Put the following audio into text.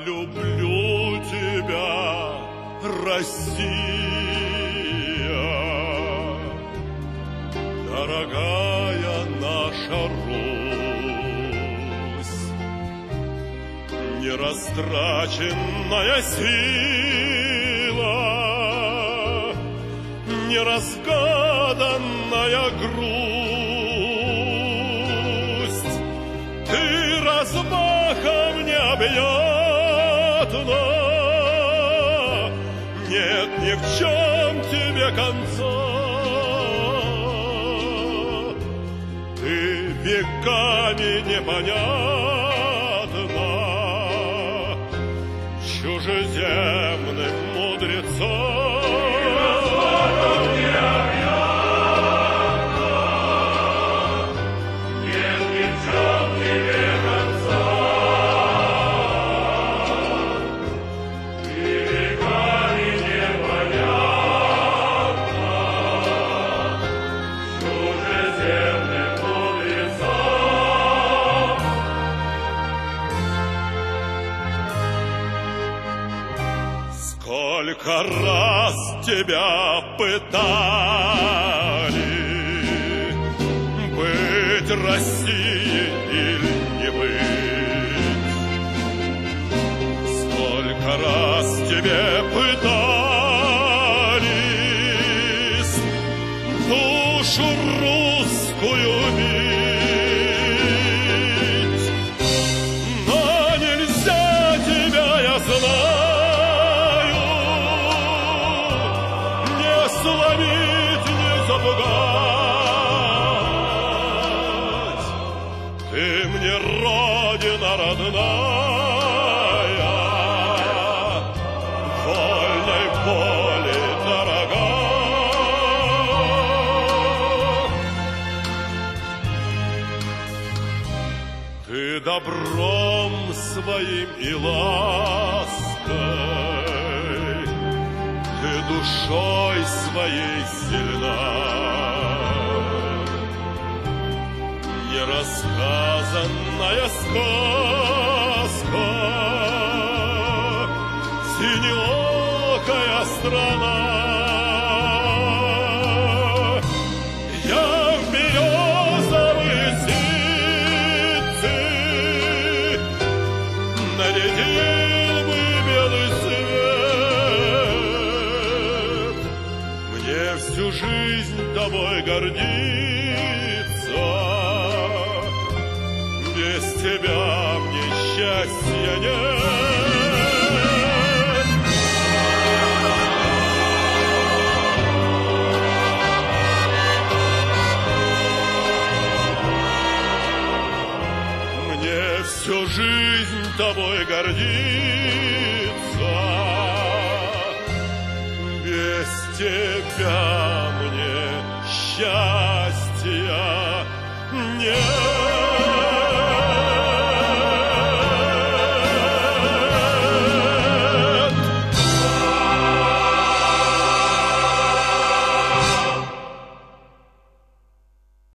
люблю тебя, Россия, дорогая наша Русь, нерастраченная сила, неразгаданная грусть. Ты размахом необъятна, нет ни в чем тебе конца. Ты веками непонятна чужеземным мудрецам. Сколько раз тебя пытали быть Россией или не быть? Сколько раз тебе пытались душу русскую бить? Но нельзя тебя, я знаю, сломить, не запугать. Ты мне родина родная, вольной воли дорога. Ты добром своим и лаской, ты душой своей сильна, нерассказанная сказка, синеокая страна. Я в березовые ситцы нарядил бы белый свет. Мне всю жизнь тобой гордиться, без тебя мне счастья нет. Мне всю жизнь тобой гордиться, без тебя мне счастья нет.